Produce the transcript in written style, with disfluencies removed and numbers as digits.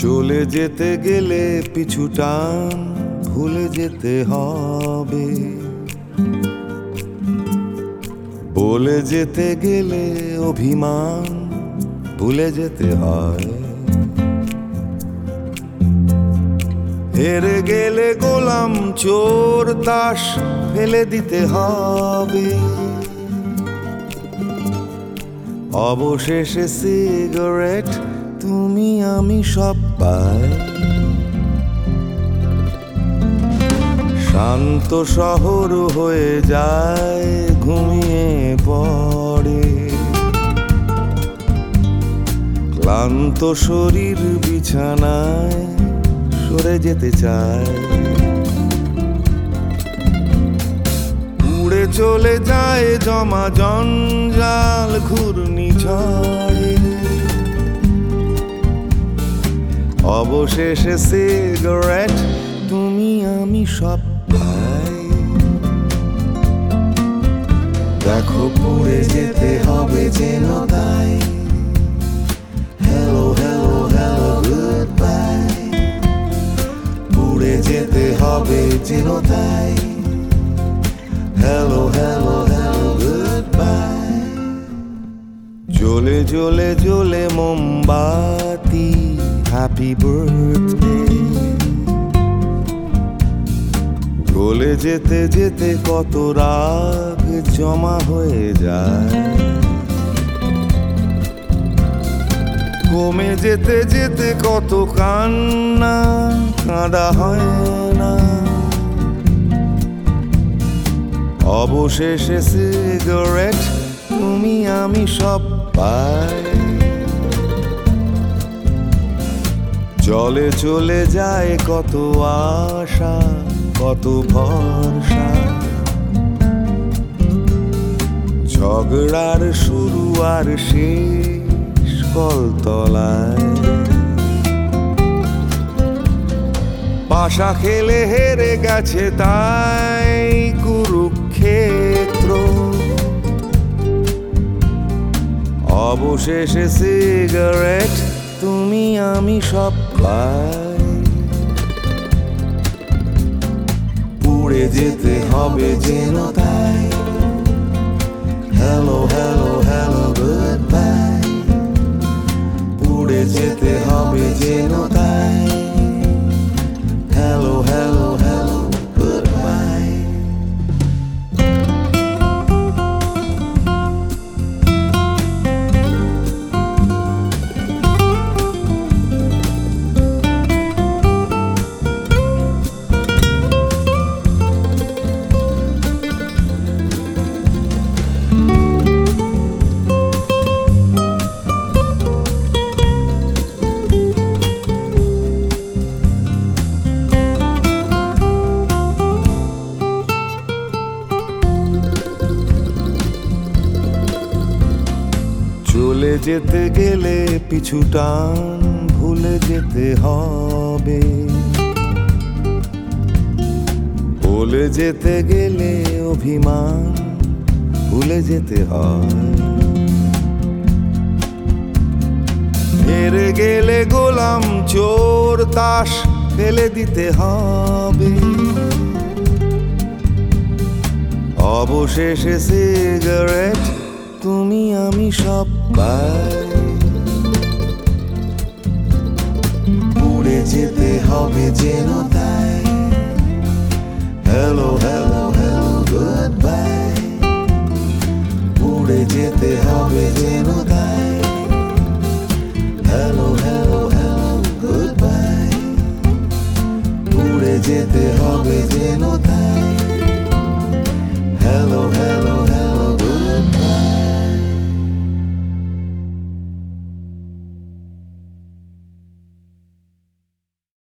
চলে যেতে গেলে পিছু টান ভুলে যেতে হবে, বলে যেতে গেলে অভিমান ভুলে যেতে হয়। হেরে গেলে গোলাম চোর তাস ফেলে দিতে হবে, অবশেষে সিগারেট তুমি আমি সব পাই। শান্ত শহর হয়ে যায় ঘুমিয়ে পড়ে, ক্লান্ত শরীর বিছানায় সরে যেতে চায়। উড়ে চলে যায় জমা জঞ্জাল ঘূর্ণিঝড়ে, অবশেষে সিগারেট তুমি আমি সব পাই। দেখো পুড়ে যেতে হবে যেন তাই, hello hello hello good bye. পুড়ে যেতে হবে যেন তাই, hello hello hello good bye. জ্বলে জ্বলে জ্বলে মোমবাতি হ্যাপি বার্থডে, গলে যেতে যেতে কত রাগ জমা হয়ে যায়, কমে যেতে যেতে কত কান্না কাঁদা হয় না, অবশেষে সিগারেট তুমি আমি সব পাই। চলে চলে যায় কত আশা কত ভরসা, ঝগড়ার শুরু আর শেষ কলতলায়। পাশা খেলে হেরে গেছে তাই কুরুক্ষেত্র, অবশেষে সিগারেট তুমি আমি সব পাই। পুড়ে যেতে হবে যেন তাই, hello hello hello good bye. পুড়ে যেতে হবে যেন তাই, hello hello hello good bye. চলে যেতে গেলে পিছু টান ভুলে যেতে হবে, বলে যেতে গেলে অভিমান ভুলে যেতে হয়। হেরে গেলে গোলাম চোর তাস ফেলে দিতে হবে, অবশেষে সিগারেট তুমি আমি সব পাই। পুড়ে যেতে হবে যেন তাই, hello hello hello good bye. পুড়ে যেতে হবে যেন তাই, hello hello hello good bye. পুড়ে যেতে হবে যেন তাই।